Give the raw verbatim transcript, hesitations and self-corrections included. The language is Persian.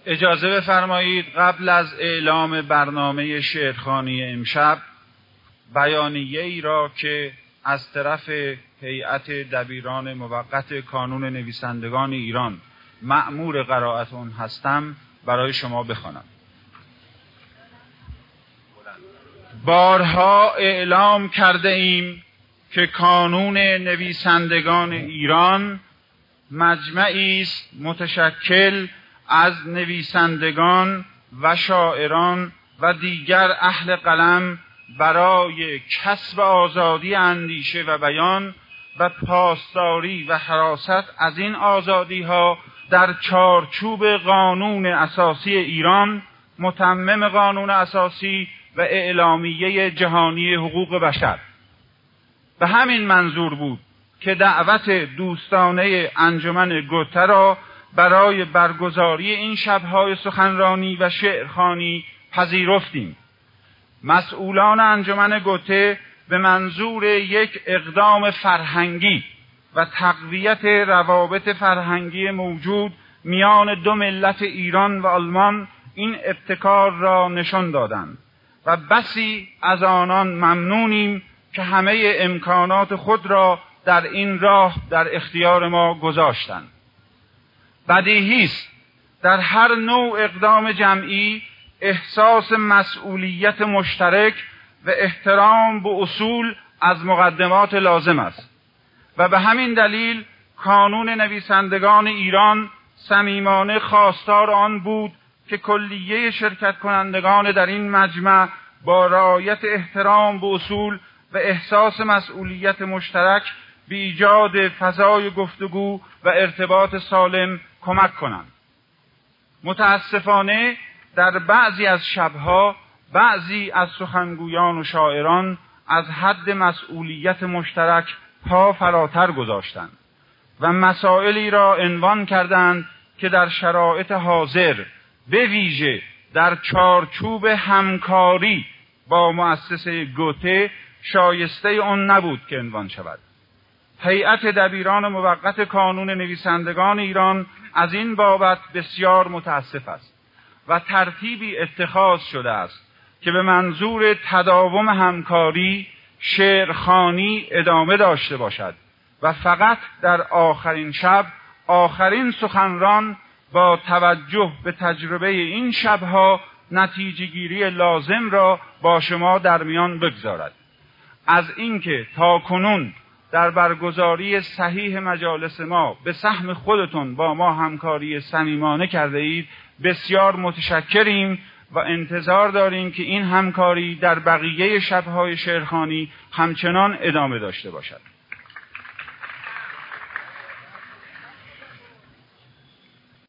اجازه بفرمایید قبل از اعلام برنامه شعرخوانی امشب بیانیه ای را که از طرف هیئت دبیران موقت کانون نویسندگان ایران مأمور قرائت آن هستم برای شما بخوانم. بارها اعلام کرده ایم که کانون نویسندگان ایران مجمعی است متشکل از نویسندگان و شاعران و دیگر اهل قلم برای کسب آزادی اندیشه و بیان و پاسداری و حراست از این آزادی‌ها در چارچوب قانون اساسی ایران، متمم قانون اساسی و اعلامیه جهانی حقوق بشر. به همین منظور بود که دعوت دوستانه انجمن گوته را برای برگزاری این شب‌های سخنرانی و شعرخوانی پذیرفتیم. مسئولان انجمن گوته به منظور یک اقدام فرهنگی و تقویت روابط فرهنگی موجود میان دو ملت ایران و آلمان این ابتکار را نشان دادند و بسی از آنان ممنونیم که همه امکانات خود را در این راه در اختیار ما گذاشتند. بدیهی است در هر نوع اقدام جمعی احساس مسئولیت مشترک و احترام به اصول از مقدمات لازم است و به همین دلیل کانون نویسندگان ایران صمیمانه خواستار آن بود که کلیه شرکت کنندگان در این مجمع با رعایت احترام به اصول و احساس مسئولیت مشترک به ایجاد فضای گفتگو و ارتباط سالم کمک کنند. متاسفانه در بعضی از شبها بعضی از سخنگویان و شاعران از حد مسئولیت مشترک پا فراتر گذاشتند و مسائلی را عنوان کردند که در شرایط حاضر به ویژه در چارچوب همکاری با مؤسسه گوته شایسته آن نبود که عنوان شود. هیئت دبیران موقت کانون نویسندگان ایران از این بابت بسیار متاسف است و ترتیبی اتخاذ شده است که به منظور تداوم همکاری شعرخوانی ادامه داشته باشد و فقط در آخرین شب آخرین سخنران با توجه به تجربه این شبها نتیجه گیری لازم را با شما در میان بگذارد. از اینکه تا کنون در برگزاری صحیح مجالس ما به سهم خودتون با ما همکاری صمیمانه کرده اید بسیار متشکریم و انتظار داریم که این همکاری در بقیه شب‌های شعرخوانی همچنان ادامه داشته باشد.